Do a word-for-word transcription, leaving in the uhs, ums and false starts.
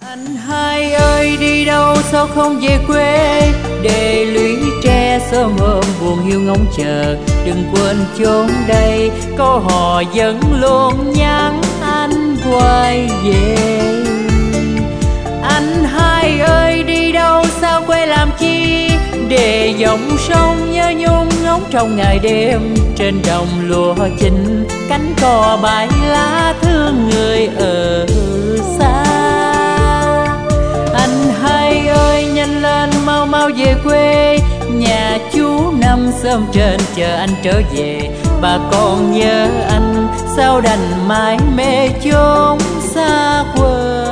Anh hai ơi đi đâu sao không về quê, để lũy tre sớm hôm buồn hiu ngóng chờ. Đừng quên chốn đây câu hò vẫn luôn nhắn anh quay về. Anh hai ơi đi đâu sao quê làm chi, để dòng sông nhớ nhung ngóng trong ngày đêm. Trên đồng lúa chín cánh cò bay lá thương người ở xa. Anh hai ơi nhanh lên mau mau về quê, nhà chú nằm sớm trên chờ anh trở về. Bà con nhớ anh sao đành mãi mê chốn xa quê.